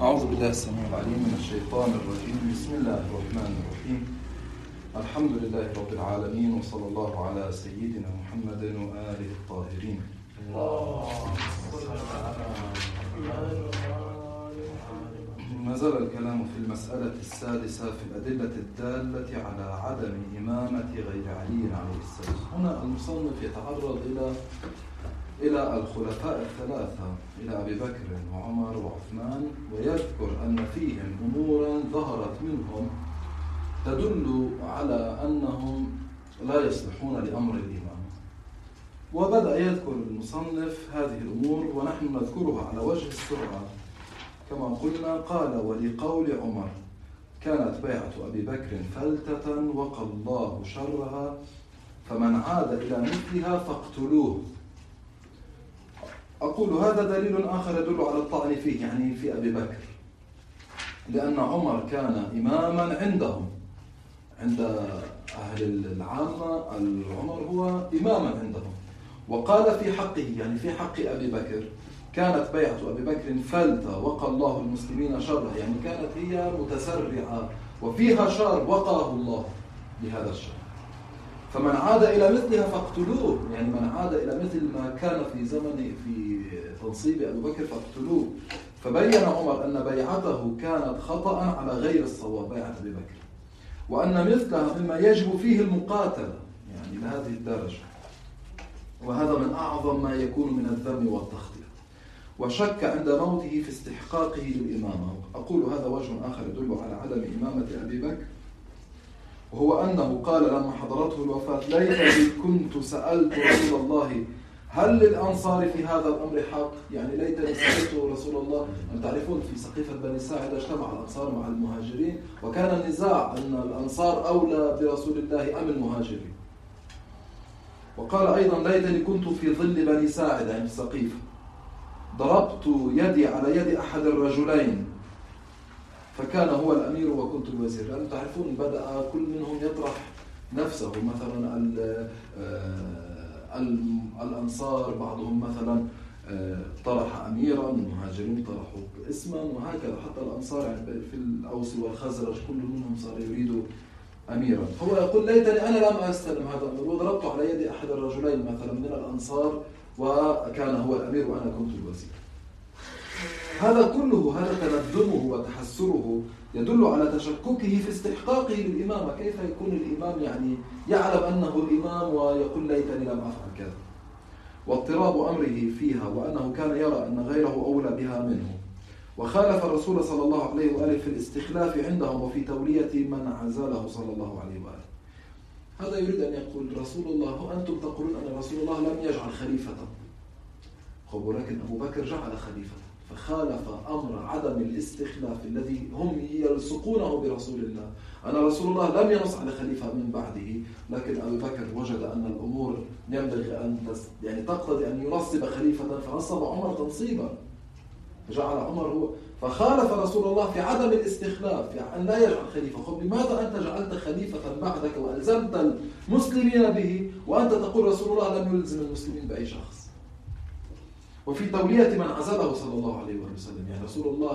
أعوذ بالله السميع العليم من الشيطان الرجيم. بسم الله الرحمن الرحيم. الحمد لله رب العالمين، وصلى الله على سيدنا محمد وآله الطاهرين. ما زال الكلام في المسألة السادسة في الأدلة الدالة على عدم إمامة غير علي عليه السلام. هنا المصنف يتعرض إلى الخلفاء الثلاثة، إلى أبي بكر وعمر وعثمان، ويذكر أن فيهم أمورا ظهرت منهم تدل على أنهم لا يصلحون لأمر الإمام. وبدأ يذكر المصنف هذه الأمور ونحن نذكرها على وجه السرعة. كما قلنا، قال: ولقول عمر كانت بيعة أبي بكر فلتة وقى الله شرها، فمن عاد إلى مثلها فاقتلوه. أقول هذا دليل آخر يدل على الطعن فيه، يعني في أبي بكر، لأن عمر كان إماما عندهم، عند أهل العامة. عمر هو إماما عندهم، وقال في حقه، يعني في حق أبي بكر: كانت بيعة أبي بكر فلتة وقى الله المسلمين شرها، يعني كانت هي متسرعة وفيها شر وقاه الله بهذا الشر. فمن عاد إلى مثلها فاقتلوه، يعني من عاد إلى مثل ما كان في زمن في تنصيب أبي بكر فاقتلوه. فبين عمر أن بيعته كانت خطأ على غير الصواب، بيعة أبي بكر، وأن مثلها مما يجب فيه المقاتلة، يعني لهذه الدرجة، وهذا من أعظم ما يكون من الذم والتخطئة. وشك عند موته في استحقاقه للإمامة. أقول هذا وجه آخر يدل على عدم إمامة أبي بكر، وهو أنه قال لما حضرته الوفاة: ليتني كنت سألت رسول الله هل للأنصار في هذا الأمر حق؟ يعني ليتني سألت رسول الله. أن تعرفون في سقيفة بني ساعدة اجتمع الأنصار مع المهاجرين، وكان النزاع أن الأنصار أولى برسول الله أم المهاجرين. وقال أيضا: ليتني كنت في ظل بني ساعدة، يعني في سقيفة، ضربت يدي على يد أحد الرجلين فكان هو الأمير وكنت الوزير. لأنه تعرفون بدأ كل منهم يطرح نفسه، مثلا الأنصار بعضهم مثلا طرح أميرا، المهاجرين طرحوا اسما، وهكذا حتى الأنصار يعني في الأوس والخزرج كل منهم صار يريد أميرا. هو يقول: ليتني أنا لم أستلم هذا الأمر، وضربت على يد أحد الرجلين مثلا من الأنصار وكان هو الأمير وأنا كنت الوزير. هذا كله، هذا تندمه وتحسره يدل على تشككه في استحقاقه للإمامة. كيف يكون الإمام يعني يعلم أنه الإمام ويقول: ليتني لم أفعل كذا؟ واضطراب أمره فيها، وأنه كان يرى أن غيره أولى بها منه. وخالف الرسول صلى الله عليه وآله في الاستخلاف عندهم وفي تولية من عزله صلى الله عليه وآله. هذا يريد أن يقول: رسول الله، أنتم تقولون أن رسول الله لم يجعل خليفة، ولكن أبو بكر جعل خليفة، فخالف أمر عدم الاستخلاف الذي هم يلصقونه برسول الله. أن رسول الله لم ينص على خليفة من بعده، لكن أبو بكر وجد أن الأمور ينبغي أن يعني تقتضي أن ينصب خليفة، فنصب عمر تنصيبا، فجعل عمر هو. فخالف رسول الله في عدم الاستخلاف، يعني أن لا يجعل خليفة. لماذا أنت جعلت خليفة بعدك وألزمت المسلمين به، وأنت تقول رسول الله لم يلزم المسلمين بأي شخص؟ وفي تولية من عزله صلى الله عليه وسلم، يعني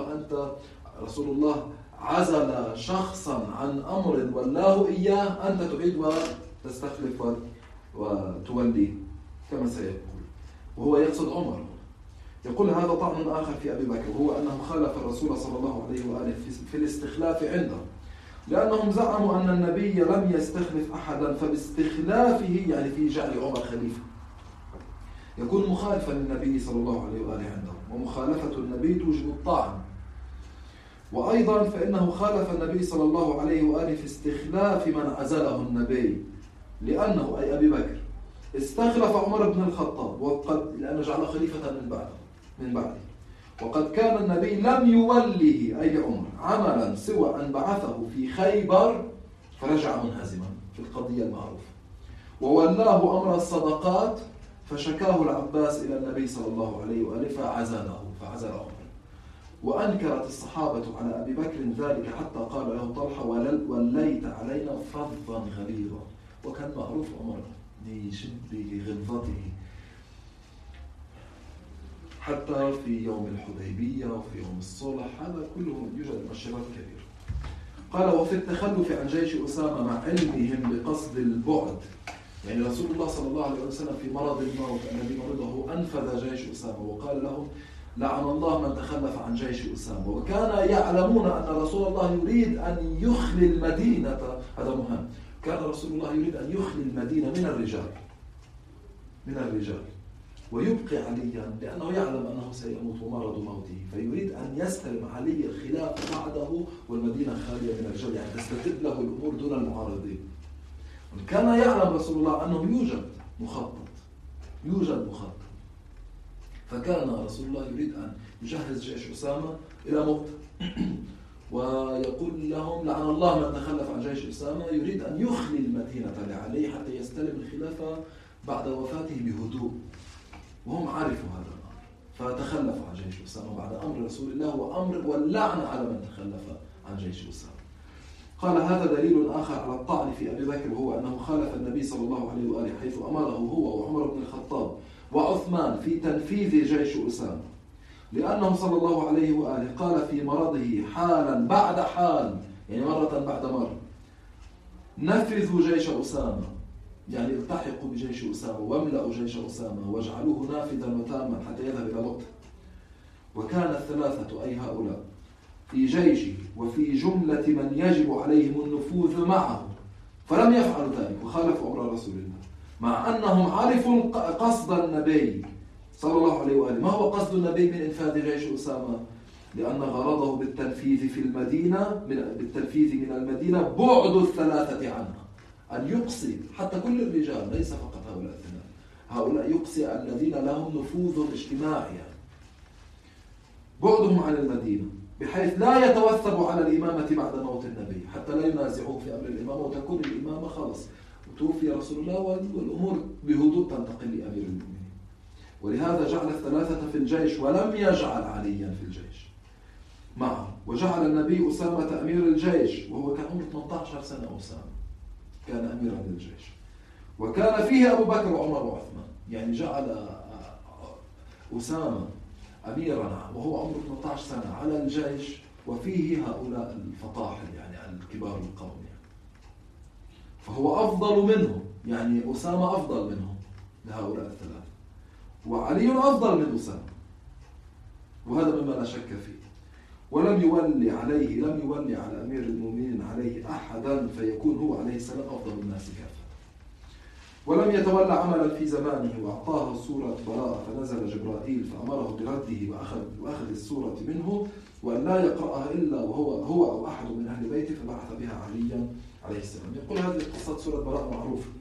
رسول الله عزل شخصا عن أمر ولاه إياه، أنت تعيد وتستخلف وتولي كما سيقول. وهو يقصد عمر. يقول: هذا طعن آخر في أبي بكر، وهو أنه خالف الرسول صلى الله عليه وآله في الاستخلاف عنده، لأنهم زعموا أن النبي لم يستخلف أحدا، فباستخلافه يعني في جعل عمر خليفة يكون مخالفا للنبي صلى الله عليه وآله عندهم، ومخالفة النبي توجب الطعن. وأيضا فإنه خالف النبي صلى الله عليه وآله في استخلاف من عزله النبي، لأنه أي أبي بكر استخلف عمر بن الخطاب، لأنه جعل خليفة من بعده، وقد كان النبي لم يوله أي عمر عملا سوى أن بعثه في خيبر فرجع منهزما في القضية المعروفة، وولاه أمر الصدقات فشكاه العباس إلى النبي صلى الله عليه وآله فعزل عمر. وأنكرت الصحابة على أبي بكر ذلك، حتى قال له طلحة: وليت علينا فظا غليظا. وكان معروف عمر بغلظته. حتى في يوم الحديبية وفي يوم الصلح، هذا كله يوجد مؤشرات كبيرة. قال وفي التخلف عن جيش أسامة مع علمهم بقصد البعد، يعني رسول الله صلى الله عليه وسلم في مرض الموت الذي مرضه أنفذ جيش أسامة وقال لهم لعن الله من تخلف عن جيش أسامة، وكان يعلمون أن رسول الله يريد أن يخلي المدينة. هذا مهم، كان رسول الله يريد أن يخلي المدينة من الرجال ويبقي عليا، لأنه يعلم أنه سيموت ومرض موته، فيريد أن يستلم علي الخلافة بعده والمدينة خالية من الرجال، يعني تستتب له الأمور دون المعارضين. كان يعلم رسول الله أنه يوجد مخطط، فكان رسول الله يريد أن يجهز جيش أسامة إلى موت ويقول لهم لعن الله من تخلف عن جيش أسامة، يريد أن يخلي المدينة لعلي حتى يستلم الخلافة بعد وفاته بهدوء، وهم عرفوا هذا الأمر فتخلفوا عن جيش أسامة بعد أمر رسول الله وأمر واللعن على من تخلف عن جيش أسامة. قال هذا دليل آخر على الطعن في أبي بكر، وهو أنه خالف النبي صلى الله عليه وآله حيث أمره هو وعمر بن الخطاب وعثمان في تنفيذ جيش أسامة، لأنه صلى الله عليه وآله قال في مرضه حالا بعد حال، يعني مرة بعد مرة، نفذوا جيش أسامة، يعني التحقوا بجيش أسامة واملأوا جيش أسامة واجعلوه نافذا وتاما حتى يذهب إلى موته. وكان الثلاثة أي هؤلاء في جيشه وفي جملة من يجب عليهم النفوذ معه، فلم يفعلوا ذلك وخالفوا أمر رسول الله، مع أنهم عرفوا قصد النبي صلى الله عليه وآله. ما هو قصد النبي من إنفاذ جيش أسامة؟ لأن غرضه بالتنفيذ في المدينة بالتنفيذ من المدينة بعد الثلاثة عنها، أن يقصي حتى كل الرجال ليس فقط هؤلاء الثلاثة، هؤلاء يقصي الذين لهم نفوذ اجتماعي، يعني بعدهم عن المدينة بحيث لا يتوثب على الإمامة بعد موت النبي، حتى لا ينازعوه في أمر الإمامة وتكون الإمامة خلص وتوفي رسول الله والأمور بهدوء تنتقل لأمير المؤمنين. ولهذا جعل الثلاثة في الجيش ولم يجعل عليا في الجيش معه، وجعل النبي أسامة أمير الجيش وهو كان عمره 18 سنة. أسامة كان أميرا للجيش، وكان فيه أبو بكر وعمر وعثمان، يعني جعل أسامة أميرا وهو عمره 18 سنة على الجيش، وفيه هؤلاء الفطاحل يعني الكبار القوم، يعني فهو أفضل منهم، يعني أسامة أفضل منهم لهؤلاء الثلاثة، وعلي أفضل من أسامة، وهذا مما لا شك فيه. ولم يولي على أمير المؤمنين عليه أحدا، فيكون هو عليه السلام أفضل الناس كافة. ولم يتولى عملا في زمانه وأعطاه سورة براءة، فنزل جبرائيل فأمره برده وأخذ السورة منه، وأن لا يقرأها إلا هو أو أحد من أهل بيته، فبعث بها عليا عليه السلام. يقول هذه قصة سورة براءة معروفة.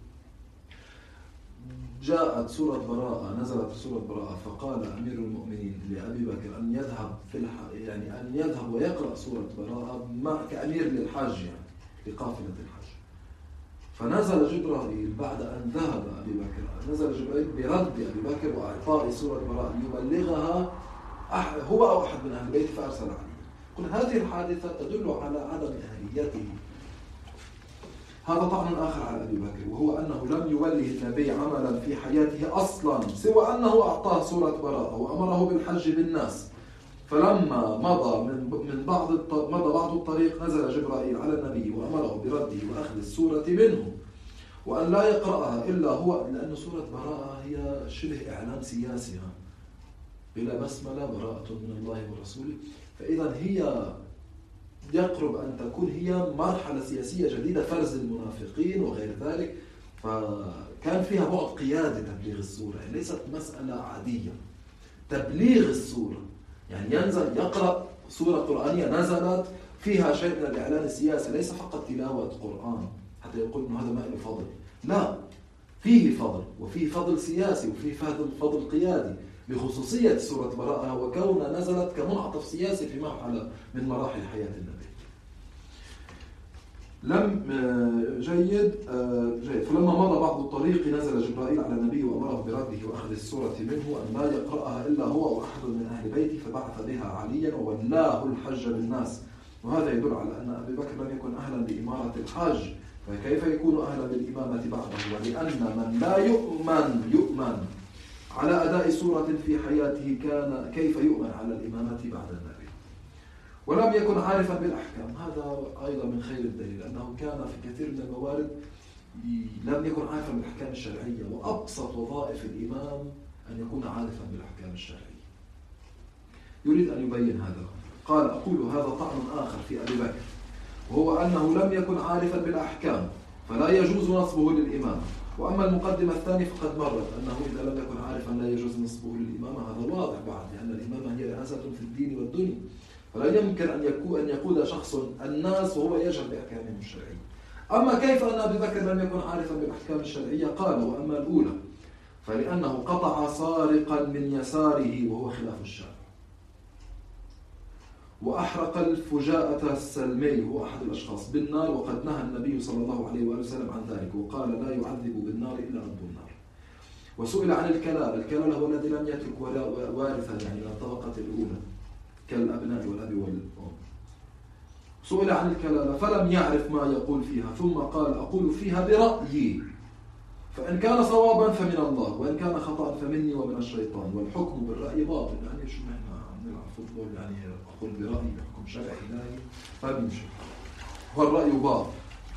جاءت سورة براءة، نزلت سورة براءة، فقال أمير المؤمنين لأبي بكر أن يذهب يعني أن يذهب ويقرأ سورة براءة كأمير للحج، يعني لقافلة الحج. فنزل جبرائيل بعد أن ذهب أبي بكر، نزل جبرائيل برد أبي بكر وإعطاء سورة براءة يبلغها هو أو أحد من أهل بيته، فأرسل عليه. قل هذه الحادثة تدل على عدم أهليته. هذا طعن آخر على أبي بكر، وهو أنه لم يوله النبي عملا في حياته أصلا سوى أنه أعطاه سورة براءة وأمره بالحج بالناس. فلما مضى بعض الطريق نزل جبرائيل على النبي وأمره برده وأخذ السورة منه، وأن لا يقرأها إلا هو، لأن سورة براءة هي شبه إعلان سياسي، بلا بسملة براءة من الله ورسوله، فإذا هي يقرب أن تكون هي مرحلة سياسية جديدة، فرز المنافقين وغير ذلك، فكان فيها بعد قيادة تبليغ السورة، يعني ليست مسألة عادية. تبليغ السورة يعني ينزل يقرأ سورة قرآنية نزلت فيها شيء من الإعلان السياسي، ليس فقط تلاوة قرآن حتى يقول إنه هذا ما له فضل، لا، فيه فضل، وفيه فضل سياسي، وفيه فضل قيادي بخصوصية سورة براءة وكونها نزلت كمنعطف سياسي في مرحلة من مراحل حياة النبي. جيد. فلما مضى بعض الطريق نزل جبرائيل على النبي وأمره برده وأخذ السورة منه، أن لا يقرأها إلا هو وأحد من أهل بيته، فبعث بها عليا وولاه الحج بالناس. وهذا يدل على أن أبي بكر لم يكن أهلا بإمارة الحج، فكيف يكون أهلا بالإمامة بعده؟ ولأن من لا يؤمن على أداء سورة في حياته كان كيف يؤمن على الإمامة بعد النبي، ولم يكن عارفا بالأحكام. هذا أيضا من خير الدليل، أنه كان في كثير من الموارد لم يكن عارفا بالأحكام الشرعية، وأبسط وظائف الإمام أن يكون عارفا بالأحكام الشرعية. يريد أن يبين هذا. قال: أقول هذا طعن آخر في أبي بكر، وهو أنه لم يكن عارفا بالأحكام فلا يجوز نصبه للإمامة. وأما المقدمة الثانية فقد مرت أنه إذا لم يكن عارفا لا يجوز نصبه للإمامة. هذا واضح بعد، لأن الإمامة هي رئاسة في الدين والدنيا، فلا يمكن أن يقود شخص الناس وهو يجهل بأحكامهم الشرعية. أما كيف أن أبي بكر لم يكن عارفا بالأحكام الشرعية؟ قال: وأما الأولى فلأنه قطع سارقا من يساره وهو خلاف الشرع، وأحرق الفجاءة السلمي هو أحد الأشخاص بالنار، وقد نهى النبي صلى الله عليه وآله وسلم عن ذلك، وقال: لا يعذب بالنار إلا رب النار. وسئل عن الكلالة هو الذي لم يترك وارثا، يعني من الطبقة الأولى كالأبناء والأب والأم. سئل عن الكلالة فلم يعرف ما يقول فيها، ثم قال: أقول فيها برأيي، فإن كان صوابا فمن الله، وإن كان خطأ فمني ومن الشيطان، والحكم بالرأي باطل. يعني شو نحن نلعب فوتبول يعني أقول برأيي بحكم شرعي إلهي فبيمشي، والرأي باطل.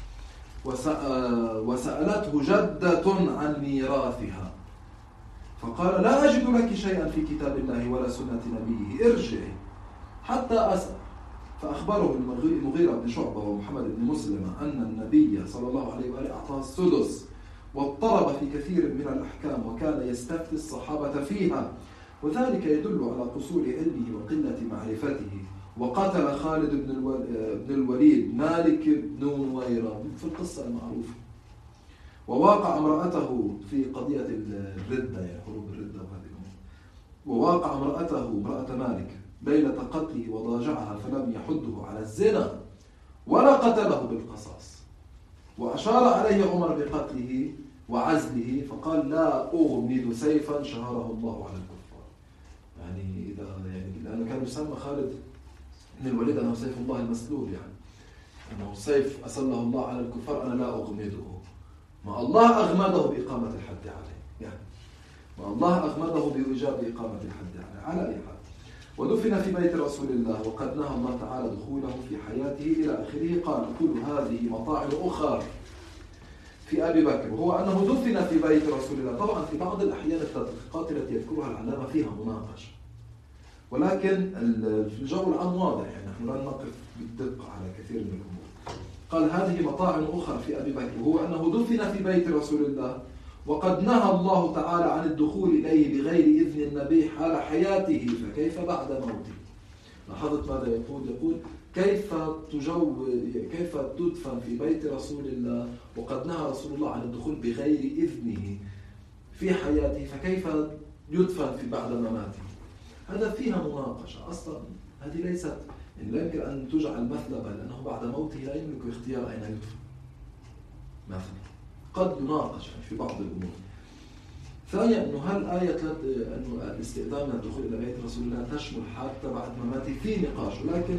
وسألته جدة عن ميراثها فقال: لا أجد لك شيئا في كتاب الله ولا سنة نبيه، ارجعي حتى أسأل. فأخبره المغيرة بن شعبة ومحمد بن مسلم أن النبي صلى الله عليه وآله أعطاه السدس، واضطرب في كثير من الأحكام، وكان يستفتي الصحابة فيها، وذلك يدل على قصور علمه وقلة معرفته. وقتل خالد بن الوليد مالك بن نويرة في القصة المعروفة، وواقع امرأته في قضية الردة، يعني حروب الردة وهذه الأمور، وواقع امرأة مالك ليلة قتله وضاجعها فلم يحده على الزنا ولا قتله بالقصاص. وأشار عليه عمر بقتله وعزله فقال: لا أغمد سيفا شهره الله على الكفار. يعني لأنه كان يسمى خالد بن الوليد أنه سيف الله المسلول، يعني أنه سيف أسله الله على الكفار، أنا لا أغمده. ما الله أغمده بإقامة الحد عليه، يعني ما الله أغمده بإيجاب إقامة الحد على أي حال. ودفن في بيت رسول الله، وقد نهى الله تعالى دخوله في حياته إلى آخره. قال: كل هذه مطاعن أخرى في أبي بكر، وهو أنه دفن في بيت رسول الله. طبعا في بعض الأحيان التدقيقات التي يذكرها العلامة فيها مناقشة، ولكن الجو العام واضح، يعني نحن لا نقف بالدقة على كثير من الأمور. قال: هذه مطاعن أخرى في أبي بكر، وهو أنه دفن في بيت رسول الله، وقد نهى الله تعالى عن الدخول إليه بغير إذن النبي حال حياته، فكيف بعد موته؟ لاحظت ماذا يقول؟ يقول: كيف تدفن في بيت رسول الله وقد نهى رسول الله عن الدخول بغير إذنه في حياته، فكيف يدفن في بعد مماته؟ هذا فيها مناقشة. أصلا هذه ليست، يعني لا يمكن أن تجعل مثلبا، لأنه بعد موته لا يملك اختيار أين يدفن مثلا. قد يناقش في بعض الأمور. ثانيا، أنه هل آية أنه الاستئذان من الدخول إلى بيت رسول الله تشمل حتى بعد مماته؟ في نقاش، لكن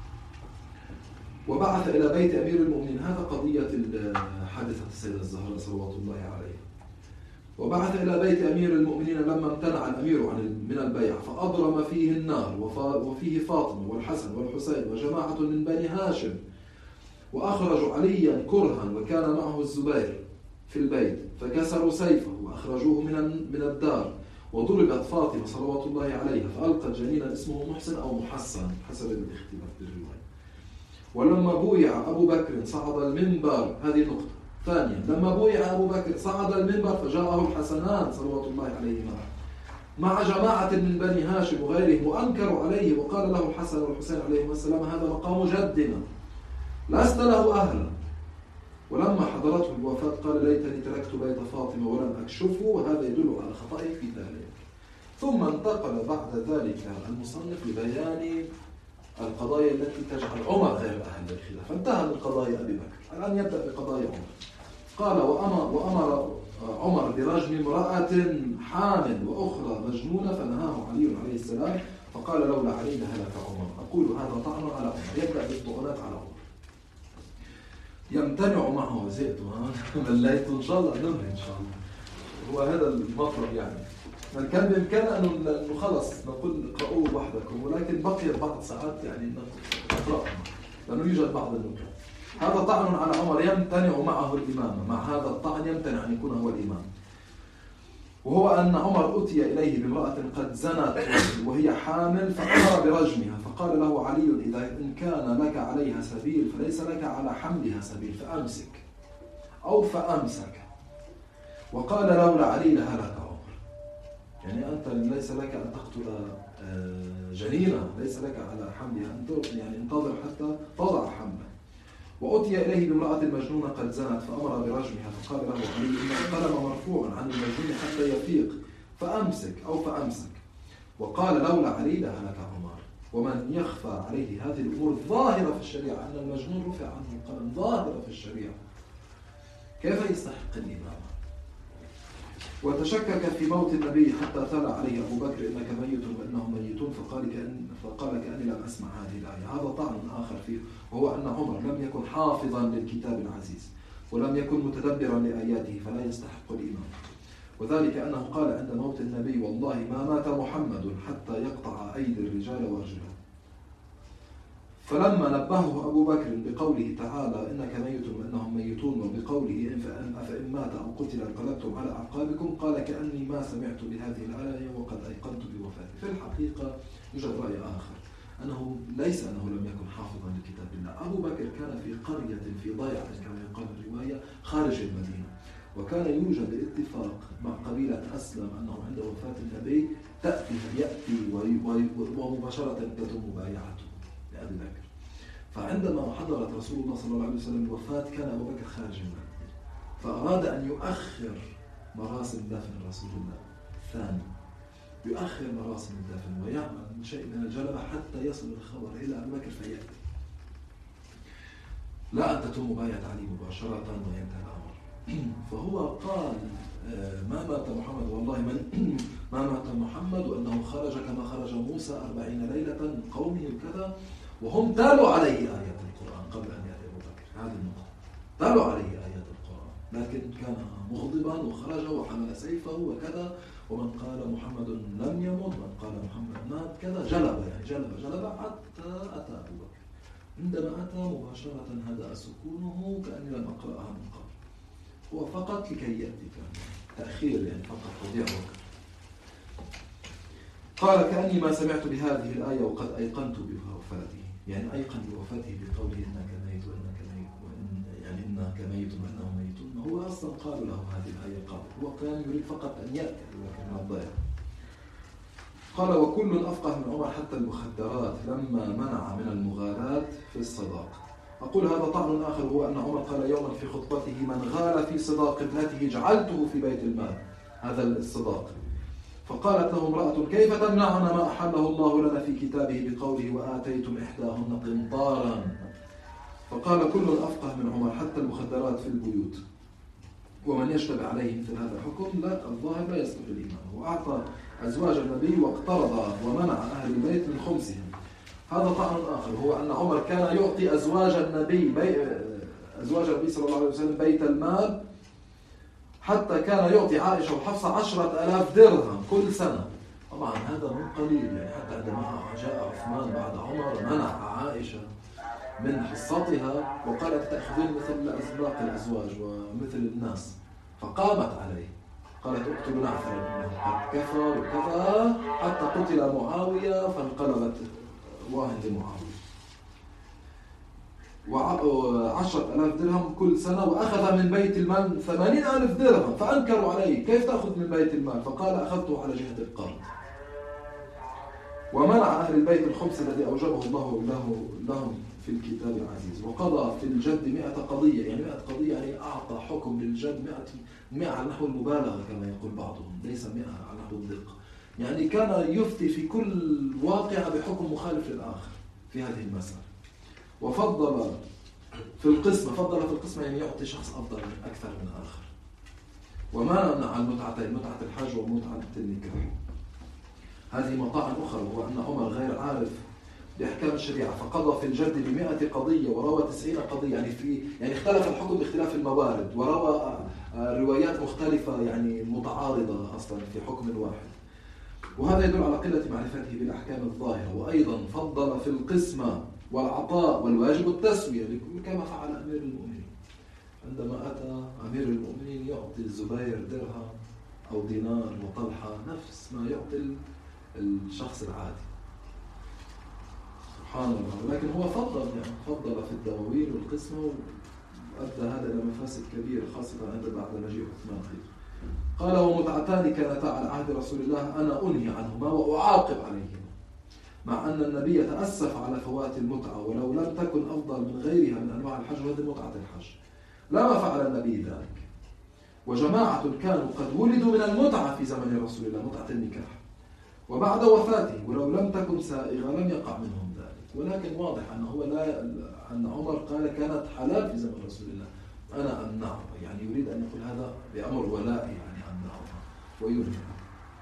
وبعث إلى بيت أمير المؤمنين، هذا قضية حادثة السيدة الزهراء صلوات الله عليها. وبعث إلى بيت أمير المؤمنين لما امتنع الأمير من البيع، فأضرم فيه النار، وفيه فاطمة والحسن والحسين وجماعة من بني هاشم، وأخرجوا عليا كرها، وكان معه الزبير في البيت، فكسروا سيفه وأخرجوه من الدار. وضربت فاطمة صلوات الله عليها، فألقت جنينا اسمه محسن أو محسن حسب الاختلاف بالرواية. ولما بويع أبو بكر صعد المنبر، هذه نقطة ثانية، لما بويع أبو بكر صعد المنبر فجاءه الحسنان صلوات الله عليهما مع جماعة من بني هاشم وغيرهم، وأنكروا عليه، وقال له الحسن والحسين عليهما السلام: هذا مقام جدنا لست له أهلا. ولما حضرته الوفاة قال: ليتني تركت بيت فاطمة ولم أكشفه، وهذا يدل على خطئه في ذلك. ثم انتقل بعد ذلك المصنف لبيان القضايا التي تجعل عمر غير أهل الخلاف، فانتهى من قضايا أبي بكر، الآن يبدأ بقضايا عمر. قال: وأمر عمر برجم امرأة حامل وأخرى مجنونة، فنهاه علي عليه السلام، فقال: لولا علي لهلك عمر. أقول هذا طعن على عمر. يبدأ بالطعنات على عمر. يمتنع معه، زئت مليت إن شاء الله نمر إن شاء الله، هو هذا المطلب يعني. كان بإمكاننا أنه خلص نقول اقرأوه وحدكم، ولكن بقيت بعض ساعات يعني نقرأ لأنه يوجد بعض النكات. هذا طعن على عمر يمتنع معه الإمامة، مع هذا الطعن يمتنع أن يكون هو الإمام. وهو أن عمر أتي إليه بامرأة قد زنت وهي حامل فأمر برجمها، فقال له علي إن كان لك عليها سبيل فليس لك على حملها سبيل فأمسك أو فأمسك. وقال لولا علي لهلك عمر، يعني أنت ليس لك أن تقتل جنينة، ليس لك على حملها يعني انتظر حتى تضع حملها. وأتي إليه بامرأة مجنونة قد زنت فأمر برجمها، فقال له علي إن القلم مرفوع عن المجنون حتى يفيق فأمسك أو فأمسك. وقال لولا علي لهلك عمر. ومن يخفى عليه هذه الأمور ظاهرة في الشريعة، أن المجنون رفع عنه القلم ظاهرة في الشريعة، كيف يستحق الإمامة؟ وتشكك في موت النبي حتى تلا عليه أبو بكر إنك ميت وإنهم ميتون، فقال كأني لم أسمع هذه الآية. هذا طعن آخر فيه، وهو أن عمر لم يكن حافظا للكتاب العزيز ولم يكن متدبرا لآياته فلا يستحق الإمام. وذلك أنه قال عند موت النبي والله ما مات محمد حتى يقطع أيدي الرجال وأرجلهم. فلما نبهه أبو بكر بقوله تعالى إنك ميت وإنهم ميتون، وبقوله أفإن مات أو قتل انقلبتم على أعقابكم، قال كأني ما سمعت بهذه الآية وقد أيقنت بوفاته. في الحقيقة يوجد رأي آخر، أنه ليس أنه لم يكن حافظا لكتاب الله. أبو بكر كان في قرية في ضيعة كما يقال الرواية خارج المدينة، وكان يوجد اتفاق مع قبيلة أسلم أنه عند وفاة النبي يأتي ومباشرة تتم مبايعته لأبي بكر. فعندما حضرت رسول الله صلى الله عليه وسلم الوفاة كان أبو بكر خارج المدينة، فأراد أن يؤخر مراسم دفن رسول الله الثاني، يؤخر مراسم الدفن ويعمل شيء من الجلبة حتى يصل الخبر إلى أبي بكر فيأتي، لا أن تتم مبايعة علي مباشرة وينتهي الأمر. فهو قال ما مات محمد والله ما مات محمد، وأنه خرج كما خرج موسى 40 ليلة من قومه وكذا، وهم تالوا عليه آيات القرآن قبل أن يأتي أبو بكر. هذه النقطة، تالوا عليه آيات القرآن، لكن كان مغضبا وخرج وحمل سيفه وكذا، ومن قال محمد لم يمت، من قال محمد مات كذا، جلب حتى أتى أبو بكر. عندما أتى مباشرة هدأ سكونه كأني لم أقرأها من قبل، هو فقط لكي يأتي، كان تأخير يعني فقط تضيع وقت. قال كأني ما سمعت بهذه الآية وقد أيقنت بوفاته، يعني أيقن بوفاته بقوله إنك ميت وإنك ميت يعني إنك ميت وإنهم ميتون. هو أصلا قالوا له هذه الآية قبل، هو كان يريد فقط أن يأتي لكن ما ضيع. قال وكل أفقه من عمر حتى المخدرات لما منع من المغالاة في الصداق. أقول هذا طعن آخر، هو أن عمر قال يوما في خطبته من غال في صداق ابنته جعلته في بيت المال، هذا الصداق. فقالت له امرأة كيف تمنعنا ما أحله الله لنا في كتابه بقوله وآتيتم إحداهن قنطارا. فقال كل أفقه من عمر حتى المخدرات في البيوت، ومن يشتبه عليه مثل هذا الحكم لا الظاهر لا يصلح الإمام. وأعطى أزواج النبي واقترض ومنع أهل البيت من خمسهم. هذا طعن آخر، هو أن عمر كان يعطي أزواج النبي صلى الله عليه وسلم بيت المال، حتى كان يعطي عائشة وحفصة 10,000 درهم كل سنة. طبعا هذا مو قليل، يعني حتى عندما جاء عثمان بعد عمر منع عائشة من حصتها وقالت تأخذون مثل باقي الأزواج ومثل الناس، فقامت عليه قالت اقتلوا نعفر إنه قد كفر وكذا، حتى قتل معاوية فانقلبت واهن لمعاوية. و10,000 درهم كل سنة، وأخذ من بيت المال 80,000 درهم، فأنكروا عليه كيف تأخذ من بيت المال؟ فقال أخذته على جهة القرض. ومنع أهل البيت الخمس الذي أوجبه الله لهم في الكتاب العزيز. وقضى في الجد 100 قضية، يعني 100 قضية يعني أعطى حكم للجد 100 على نحو المبالغة كما يقول بعضهم، ليس 100 على نحو الدقة، يعني كان يفتي في كل واقعة بحكم مخالف للآخر في هذه المسألة. وفضل في القسمة يعني يعطي شخص أفضل أكثر من آخر. وما منع المتعتين، متعة الحج ومتعة النكاح. هذه مطاعن أخرى، وهو أن عمر غير عارف بأحكام الشريعة، فقضى في الجد ب100 قضية وروى 90 قضية، يعني اختلف الحكم باختلاف الموارد، وروى روايات مختلفة يعني متعارضة أصلا في حكم واحد. وهذا يدل على قلة معرفته بالأحكام الظاهرة. وأيضا فضل في القسمة والعطاء والواجب التسوية كما فعل أمير المؤمنين. عندما أتى أمير المؤمنين يعطي الزبير درهم أو دينار وطلحة نفس ما يعطي الشخص العادي، سبحان الله. لكن هو فضل في الدواوين والقسمة، وأدى هذا إلى مفاسد كبيرة خاصة بعد مجيء عثمان. قال: ومتعتان كانتا على عهد رسول الله أنا أنهي عنهما وأعاقب عليهما، مع أن النبي تأسف على فوات المتعة، ولو لم تكن أفضل من غيرها من أنواع الحج وهذه متعة الحج لما فعل النبي ذلك. وجماعة كانوا قد ولدوا من المتعة في زمن رسول الله، متعة النكاح، وبعد وفاته ولو لم تكن سائغة لم يقع منهم ذلك. ولكن واضح أن عمر قال كانت حلال في زمن رسول الله، أنا أمنعه، يعني يريد أن يقول هذا بأمر ولائي، يعني أمنعها وينهى.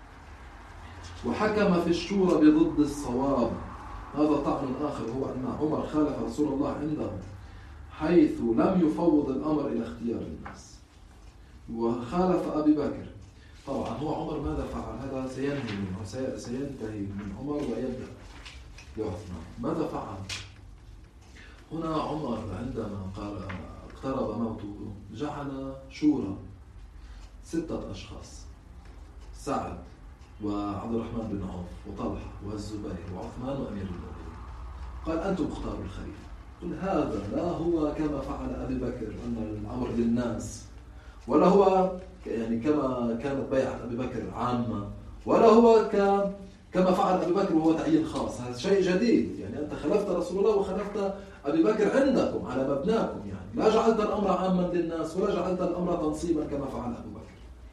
وحكم في الشورى بضد الصواب، هذا طعن آخر، هو أن عمر خالف رسول الله عنده حيث لم يفوض الأمر إلى اختيار الناس، وخالف أبي بكر. طبعا هو عمر ماذا فعل؟ هذا سينتهي من عمر ويبدأ بعثمان. ماذا فعل؟ هنا عمر عندما قال اقترب موته جعل شورى 6 أشخاص: سعد وعبد الرحمن بن عوف وطلحة والزبير وعثمان وأمير المؤمنين. قال: أنتم اختاروا الخليفة. قل هذا لا هو كما فعل أبي بكر أن الأمر للناس، ولا هو يعني كما كانت بيعة أبي بكر عامة، ولا هو كما فعل أبي بكر وهو تعيين خاص. هذا شيء جديد، يعني أنت خلفت رسول الله وخلفت أبي بكر عندكم على مبناكم، يعني لا جعلت الأمر عاما للناس ولا جعلت الأمر تنصيبا كما فعل أبو بكر.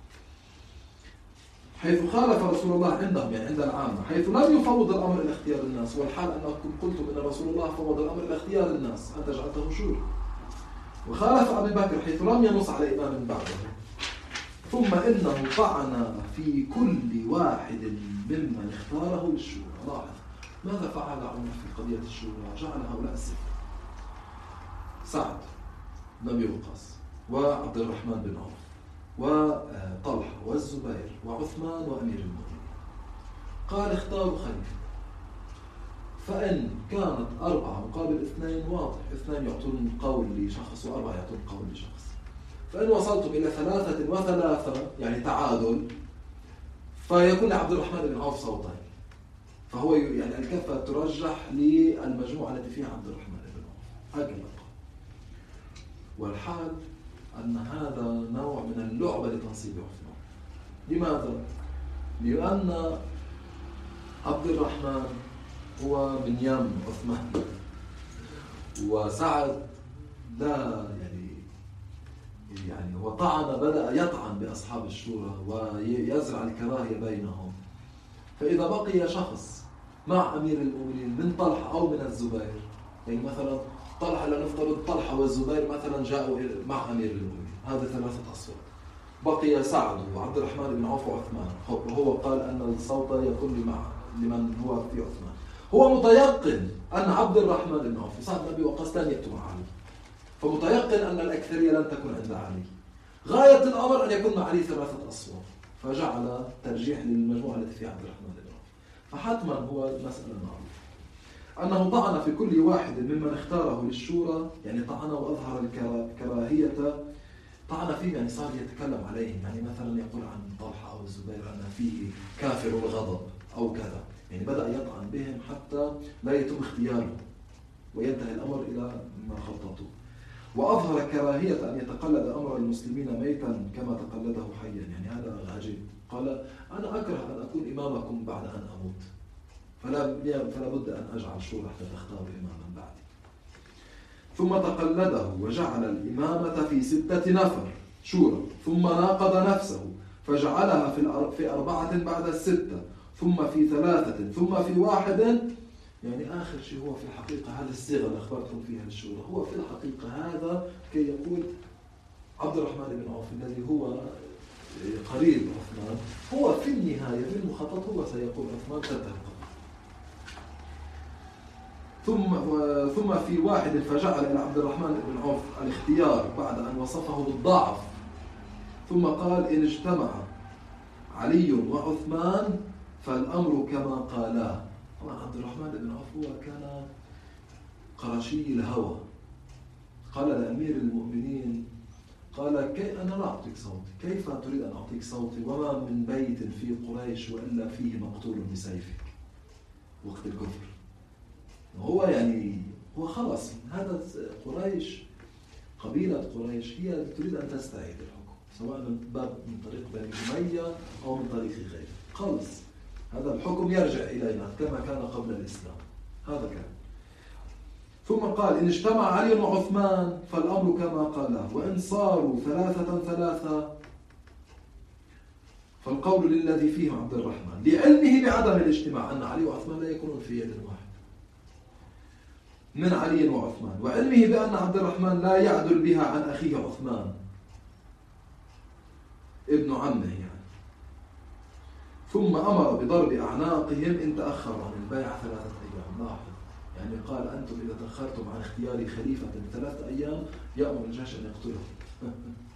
حيث خالف رسول الله عندهم، يعني عند العامة، حيث لم يفوض الأمر إلى اختيار الناس، والحال أنكم قلتم إن رسول الله فوض الأمر إلى اختيار الناس، أنت جعلته شورى. وخالف أبي بكر حيث لم ينص على إمام بعده. ثم إنه طعن في كل واحد ممن اختاره للشورى. لاحظ ماذا فعل عمر في قضية الشورى؟ جعل هؤلاء 6: سعد بن أبي وقاص وعبد الرحمن بن عوف وطلحة والزبير وعثمان وأمير المؤمنين. قال: اختاروا خليفة، فإن كانت 4 مقابل 2 واضح، 2 يعطون قول لشخص و4 يعطون قول لشخص. فإن وصلتم إلى 3 و3 يعني تعادل، فيكون لعبد الرحمن بن عوف صوتين، فهو يعني الكفة ترجح للمجموعة التي فيها عبد الرحمن بن عوف. هكذا. والحال أن هذا نوع من اللعبة لتنصيب عثمان. لماذا؟ لأن عبد الرحمن هو من يم عثمان، وسعد لا يعني هو بدأ يطعن بأصحاب الشورى ويزرع الكراهية بينهم. فإذا بقي شخص مع أمير المؤمنين من طلحة أو من الزبير، يعني مثلا طلحة، لنفترض طلحة والزبير مثلا جاءوا مع أمير المؤمنين، هذا 3 أصوات. بقي سعد وعبد الرحمن بن عوف وعثمان، وهو قال أن الصوت يكون لمن هو في عثمان. هو متيقن أن عبد الرحمن بن عوف وسعد بن أبي وقاص لن يأتوا مع علي، فمتيقن أن الأكثرية لن تكون عند علي. غاية الأمر أن يكون مع علي 3 أصوات، فجعل ترجيح للمجموعة التي فيها عبد الرحمن بن عوف. فحتما هو مسألة معروفة أنه طعن في كل واحد ممن اختاره للشورى، يعني طعن وأظهر الكراهية، طعن فيه يعني صار يتكلم عليهم، يعني مثلا يقول عن طلحة أو الزبير أن فيه كافر الغضب أو كذا، يعني بدأ يطعن بهم حتى لا يتم اختياره وينتهي الأمر إلى ما خططوا. وأظهر كراهية أن يتقلد أمر المسلمين ميتا كما تقلده حيا، يعني هذا عجيب. قال: أنا أكره أن أكون إمامكم بعد أن أموت، فلا بد أن أجعل شورى حتى تختاروا إماما بعدي. ثم تقلده وجعل الإمامة في 6 نفر شورى، ثم ناقض نفسه فجعلها في 4 بعد 6، ثم في 3، ثم في 1. يعني آخر شيء هو في الحقيقة هذه الصيغة اللي أخبرتكم فيها الشورى، هو في الحقيقة هذا كي يقول عبد الرحمن بن عوف الذي هو قريب عثمان، هو في النهاية في المخطط هو سيقول عثمان تنتهي. ثم في 1 فجعل إلى عبد الرحمن بن عوف الاختيار بعد أن وصفه بالضعف، ثم قال: إن اجتمع علي وعثمان فالأمر كما قالاه. طبعا عبد الرحمن بن عوف هو كان قرشي الهوى. قال لأمير المؤمنين قال أنا لا أعطيك صوتي، كيف تريد أن أعطيك صوتي وما من بيت في قريش وإلا فيه مقتول بسيفك وقت الكفر. هو يعني هو خلص هذا قريش، قبيلة قريش هي تريد أن تستعيد الحكم، سواء من طريق بني أمية أو من طريق غيره. خلص هذا الحكم يرجع إلينا كما كان قبل الإسلام. هذا كان. ثم قال إن اجتمع علي وعثمان فالأمر كما قاله، وإن صاروا ثلاثة فالقول للذي فيهم عبد الرحمن لعلمه بعدم الاجتماع، أن علي وعثمان لا يكونون في يد واحد من علي وعثمان، وعلمه بأن عبد الرحمن لا يعدل بها عن أخيه عثمان ابن عمه يعني. ثم أمر بضرب أعناقهم إن تأخروا عن البيعة 3 أيام. لاحظ يعني قال أنتم إذا تأخرتم عن اختيار خليفة 3 أيام يأمر الجيش أن يقتلهم.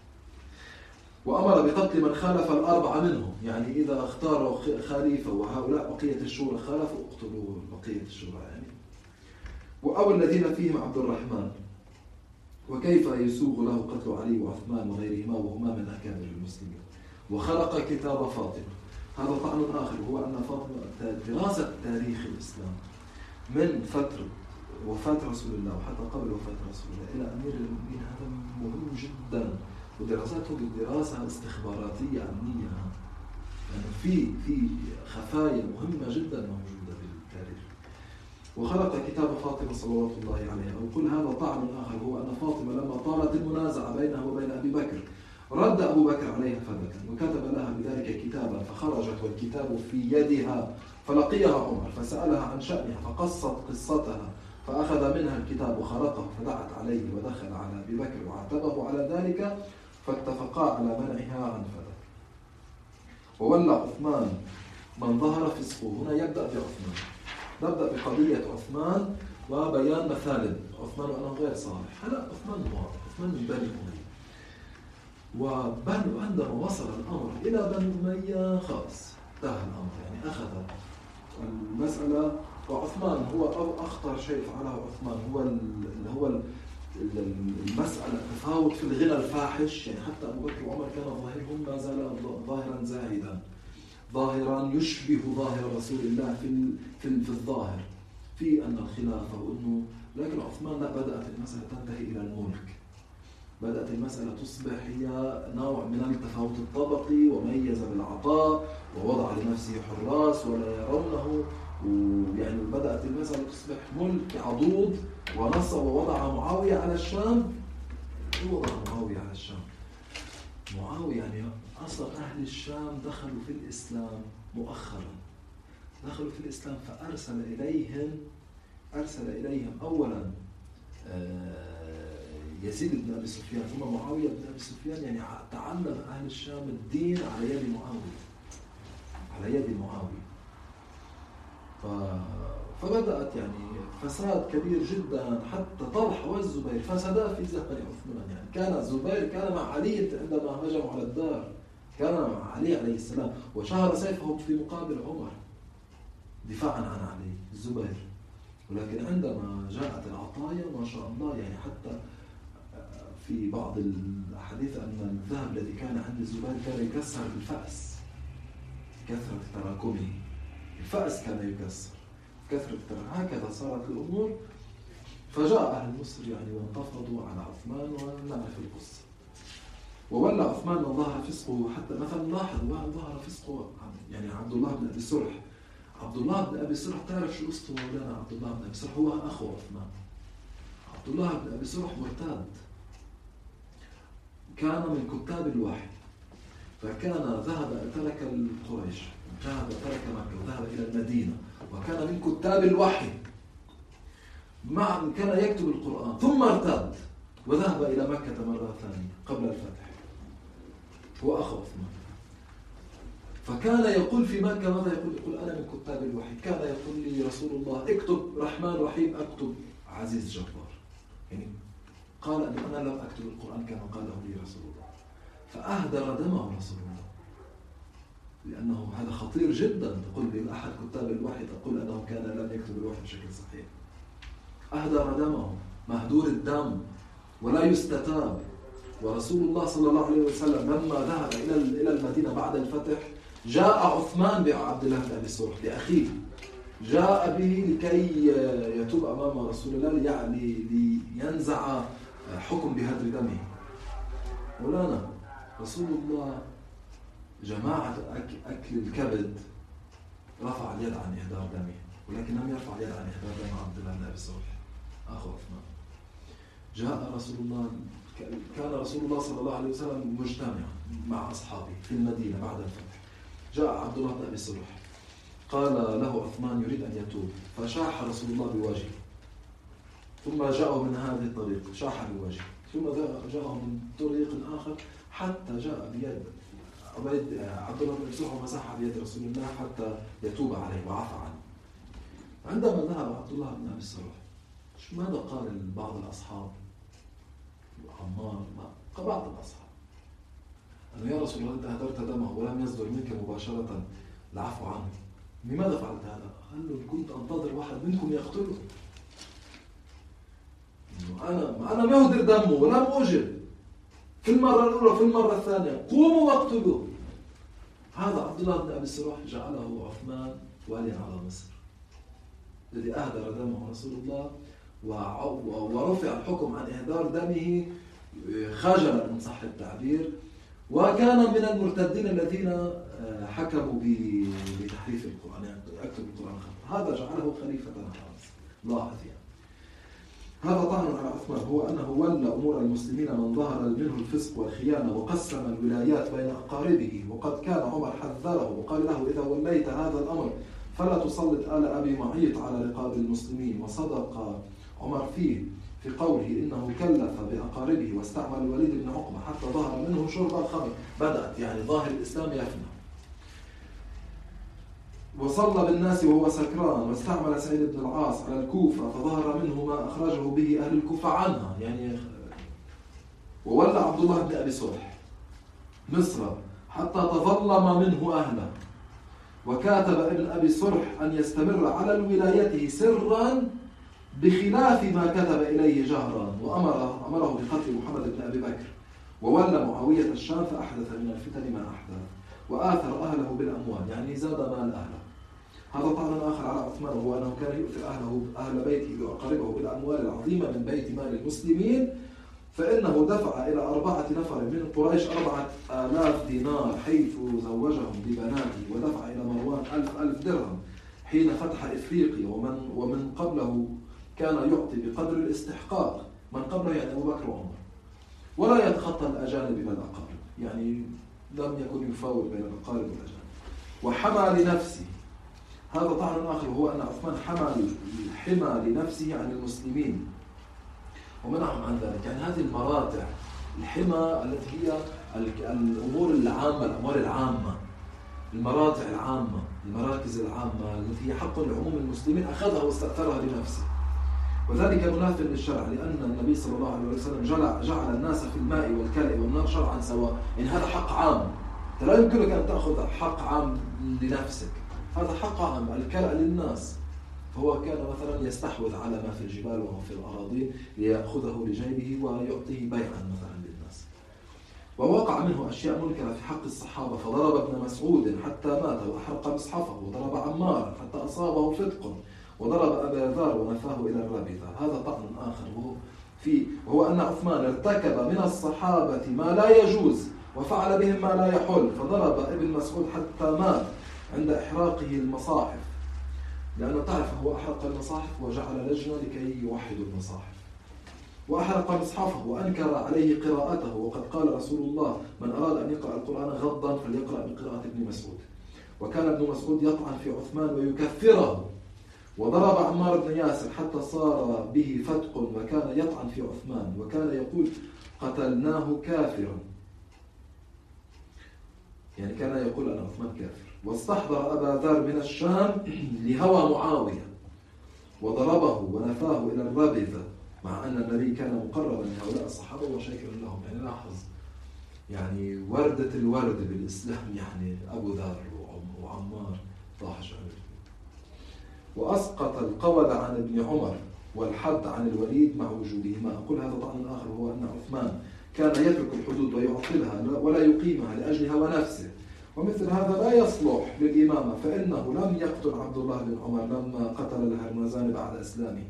وأمر بقتل من خالف 4 منهم، يعني إذا اختاروا خليفة وهؤلاء بقية الشورى خالفوا اقتلوا بقية الشورى يعني. وأو الذين فيهم عبد الرحمن، وكيف يسوغ له قتل علي وعثمان وغيرهما وهما من أكابر المسلمين. وخلق كتاب فاطمة. هذا طعن آخر، وهو أن فاطمة دراسة تاريخ الإسلام من فترة وفاة رسول الله وحتى قبل وفاة رسول الله إلى أمير المؤمنين هذا مهم جدا، ودراسته بدراسة استخباراتية أمنية، يعني في خفايا مهمة جدا موجودة بالتاريخ. وخلق كتاب فاطمة صلوات الله عليها. أو قل هذا طعن آخر، هو أن فاطمة لما طالت المنازعة بينها وبين أبي بكر رد أبو بكر عليها فبكى وكتب لها بذلك كتابا، فخرجت والكتاب في يدها فلقيها عمر فسألها عن شأنها فقصت قصتها، فأخذ منها الكتاب وخرقه فدعت عليه ودخل على أبي بكر وعاتبه على ذلك، فاتفقا على منعها عن فذلك. وولى عثمان من ظهر فسقه. هنا يبدأ بعثمان، نبدأ بقضية عثمان وبيان مثالب عثمان وأنه غير صالح. هلا عثمان من بني أمية، وعندما وصل الأمر إلى بني أمية خلاص انتهى الأمر، يعني أخذ المسألة. وعثمان هو أخطر شيء فعله عثمان هو المسألة التفاوت في الغنى الفاحش، يعني حتى أبو بكر وعمر كان ظاهرهم ما زال ظاهرا زاهدا، ظاهرا يشبه ظاهر رسول الله في الظاهر في أن الخلافة وأنه، لكن عثمان لا، بدأت المسألة تنتهي إلى الملك، بدأت المسألة تصبح هي نوع من التفاوت الطبقي، وميز بالعطاء ووضع لنفسه حراس ولا يرونه، ويعني بدأت المسألة تصبح ملك عضوض، ونصب ووضع معاوية على الشام. وضع معاوية على الشام، معاوية يعني أصلا أهل الشام دخلوا في الإسلام مؤخرا، دخلوا في الإسلام، فأرسل إليهم أولا يزيد بن أبي سفيان ثم معاوية بن أبي سفيان، يعني تعلم أهل الشام الدين على يد معاوية. فبدأت يعني فساد كبير جدا، حتى طلحة والزبير فسدا في زمن عثمان. يعني كان الزبير كان مع علي عندما هجموا على الدار، كان مع علي عليه السلام، وشهر سيفه في مقابل عمر دفاعا عن علي الزبير. ولكن عندما جاءت العطايا ما شاء الله، يعني حتى في بعض الأحاديث أن الذهب الذي كان عند الزبير كان يكسر بالفأس، كثرة تراكمه، الفأس كان يكسر كثرة هكذا صارت الأمور. فجاء أهل مصر يعني وانتفضوا على عثمان، ونعرف القصة. وولى عثمان من ظهر فسقه، حتى مثلا لاحظ ظهر فسقه يعني عبد الله بن أبي سرح. عبد الله بن أبي سرح تعرف شو قصته مولانا؟ عبد الله بن أبي سرح هو أخو عثمان. عبد الله بن أبي سرح مرتاد، كان من كتاب الوحي، فكان ترك القريش، ترك مكة وذهب إلى المدينة، وكان من كتاب الوحي، كان يكتب القرآن، ثم ارتد وذهب إلى مكة مرة ثانية قبل الفتح، هو أخو عثمان. فكان يقول في مكة ماذا يقول أنا من كتاب الوحي. كان يقول لي رسول الله اكتب رحمن رحيم، أكتب عزيز جبار، يعني قال أن أنا لم أكتب القرآن كما قاله لي رسول الله، فأهدر دمه رسول الله. لأنه هذا خطير جدا. تقول بأحد كتاب الوحي تقول أنه كان لم يكتب الوحي بشكل صحيح. أهدر دمه، مهدور الدم ولا يستتاب. ورسول الله صلى الله عليه وسلم لما ذهب إلى المدينة بعد الفتح جاء عثمان بعبد الله بن أبي سرح لأخيه، جاء به لكي يتوب أمام رسول الله لينزع حكم بهدر دمه. مولانا رسول الله جماعة أكل الكبد رفع اليد عن إهدار دمه، ولكن لم يرفع اليد عن إهدار دم عبد الله بن أبي سرح أخو عثمان. جاء رسول الله، كان رسول الله صلى الله عليه وسلم مجتمع مع أصحابه في المدينة بعد الفتح. جاء عبد الله بن أبي سرح قال له عثمان يريد أن يتوب، فشاح رسول الله بوجهه، ثم جاءه من هذه الطريق شاح بوجهه، ثم جاءه من طريق آخر حتى جاء بيد عبد الله بن أبي سرح ومسح بيد رسول الله حتى يتوب عليه وعفى عنه. عندما ذهب عبد الله بن أبي سرح ماذا قال بعض الأصحاب؟ عمار بعض الأصحاب أنه يا رسول الله أنت هدرت دمه ولم يصدر منك مباشرة العفو عنه، لماذا فعلت هذا؟ قال له كنت أنتظر واحد منكم يقتله، أنا ما أهدر دمه ولم أجب في المرة الأولى في المرة الثانية، قوموا واقتلوا. هذا عبد الله بن أبي سرح جعله عثمان واليا على مصر الذي أهدر دمه رسول الله ورفع الحكم عن إهدار دمه خجلا إن صح التعبير، وكان من المرتدين الذين حكموا بتحريف القرآن، يعني يكتب القرآن خطأ. هذا جعله خليفة على مصر. لاحظ يعني هذا طعن على عثمان، هو أنه ولى أمور المسلمين من ظهر منه الفسق والخيانة، وقسم الولايات بين أقاربه، وقد كان عمر حذره وقال له إذا وليت هذا الأمر فلا تسلط آل أبي معيط على رقاب المسلمين. وصدق عمر فيه في قوله إنه كلف بأقاربه واستعمل الوليد بن عقبة حتى ظهر منه شرب الخمر. بدأت يعني ظاهر الإسلام يفنى. وصلى بالناس وهو سكران، واستعمل سعيد بن العاص على الكوفة فظهر منه ما أخرجه به أهل الكوفة عنها يعني. وولى عبد الله بن أبي سرح مصر حتى تظلم منه أهله، وكاتب ابن أبي سرح أن يستمر على ولايته سرا بخلاف ما كتب إليه جهرا، وأمره بقتل محمد بن أبي بكر. وولى معاوية الشام فأحدث من الفتن ما أحدث، وآثر أهله بالأموال يعني زاد مال أهله. هذا طعن آخر على عثمان، وهو أنه كان يؤثر أهل بيته وأقاربه بالأموال العظيمة من بيت مال المسلمين، فإنه دفع إلى 4 نفر من قريش 4000 دينار حيث زوجهم ببناته، ودفع إلى مروان 1000 درهم حين فتح إفريقيا، ومن قبله كان يعطي بقدر الاستحقاق، من قبله يعني أبو بكر وعمر، ولا يتخطى الأجانب بالأقارب، يعني لم يكن يفاوض بين الأقارب والأجانب. وحمى لنفسه، هذا طعن آخر، هو أن عثمان حمى لنفسه عن المسلمين ومنعهم عن ذلك. يعني هذه المراتع الحمى التي هي الأمور العامة، الأموال العامة، المراتع العامة، المراكز العامة التي هي حق لعموم المسلمين، أخذها واستأثرها لنفسه، وذلك منافٍ للشرع، لأن النبي صلى الله عليه وسلم جعل الناس في الماء والكلء والنار شرعا سواء. يعني هذا حق عام، لا يمكنك أن تأخذ حق عام لنفسك، هذا حق عام، الكلء للناس. فهو كان مثلا يستحوذ على ما في الجبال وما في الأراضين ليأخذه لجيبه ويعطيه بيعا مثلا للناس. ووقع منه أشياء منكرة في حق الصحابة، فضرب ابن مسعود حتى مات وأحرق مصحفه، وضرب عمار حتى أصابه فتق، وضرب أبا ذر ونفاه إلى الرابطة. هذا طعن آخر وهو أن عثمان ارتكب من الصحابة ما لا يجوز وفعل بهم ما لا يحل، فضرب ابن مسعود حتى مات عند إحراقه المصاحف، لأنه تعرف هو أحرق المصاحف وجعل لجنة لكي يوحدوا المصاحف، وأحرق مصحفه وأنكر عليه قراءته، وقد قال رسول الله من أراد أن يقرأ القرآن غضا فليقرأ بقراءة ابن مسعود. وكان ابن مسعود يطعن في عثمان ويكفره، وضرب عمار بن ياسر حتى صار به فتق، وكان يطعن في عثمان، وكان يقول قتلناه كافرا، يعني كان يقول أن عثمان كافر. واستحضر أبا ذر من الشام لهوى معاوية وضربه ونفاه إلى الرابذة، مع أن النبي كان مقربا لهؤلاء الصحابة وشاكرا لهم. يعني لاحظ يعني وردة الورد بالإسلام، يعني أبو ذر وعمار طاح شعره. وأسقط القول عن ابن عمر والحد عن الوليد مع وجودهما. أقول هذا طعن آخر، هو أن عثمان كان يترك الحدود ويعطلها ولا يقيمها لأجل هوى نفسه، ومثل هذا لا يصلح للإمامة، فإنه لم يقتل عبد الله بن عمر لما قتل الهرمزان بعد إسلامه.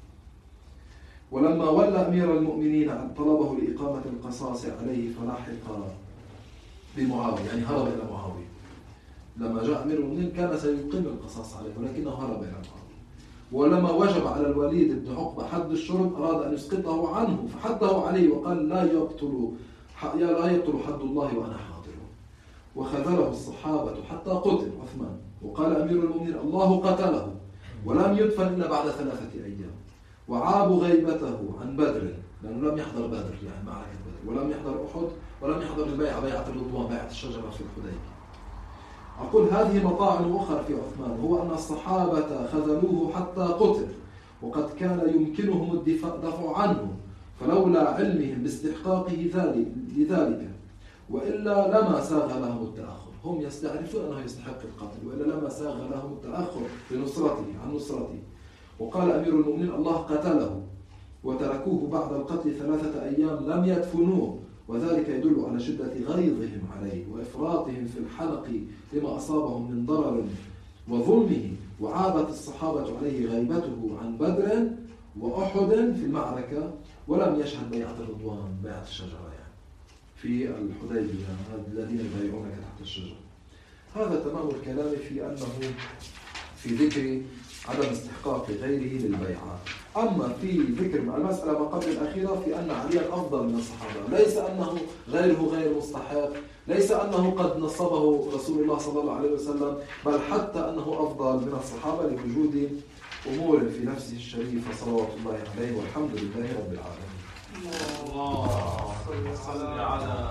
ولما ولى أمير المؤمنين طلبه لإقامة القصاص عليه فلاحق بمعاوية، يعني هرب إلى معاوية. لما جاء أمير المؤمنين كان سيقيم القصاص عليه ولكنه هرب إلى معاوية. ولما وجب على الوليد بن عقبة حد الشرب أراد أن يسقطه عنه فحده عليه وقال لا يقتل حد الله وأنا حاضر. وخذله الصحابة حتى قتل عثمان، وقال أمير المؤمنين الله قتله ولم يدفن إلا بعد 3 أيام. وعابوا غيبته عن بدر لأنه لم يحضر بدر، يعني معركة بدر، ولم يحضر أحد، ولم يحضر البيعة، بيعة الرضوان، بيعة الشجرة في الحديبية. أقول هذه مطاعن أخرى في عثمان، هو أن الصحابة خذلوه حتى قتل، وقد كان يمكنهم الدفع عنه فلولا علمهم باستحقاقه لذلك، وإلا لما ساغ لهم التأخر. هم يستعرفون أنه يستحق القتل، وإلا لما ساغ لهم التأخر لنصرته عن نصرته. وقال أمير المؤمنين الله قتله وتركوه بعد القتل 3 أيام لم يدفنوه، وذلك يدل على شدة غيظهم عليه وإفراطهم في الحلق لما أصابهم من ضرر وظلمه. وعابت الصحابة عليه غيبته عن بدر وأحد في المعركة، ولم يشهد بيعة الرضوان، بيعة الشجرة يعني في الحديبية، الذين يبايعونك تحت الشجرة. هذا تمام الكلام في أنه في ذكر عدم استحقاق غيره للبيعة. أما في ذكر المسألة ما قبل الأخيرة في أن عليا أفضل من الصحابة، ليس أنه غيره غير مستحق، ليس أنه قد نصبه رسول الله صلى الله عليه وسلم، بل حتى أنه أفضل من الصحابة لوجود أمور في نفسه الشريفة صلوات الله عليه، والحمد لله رب العالمين.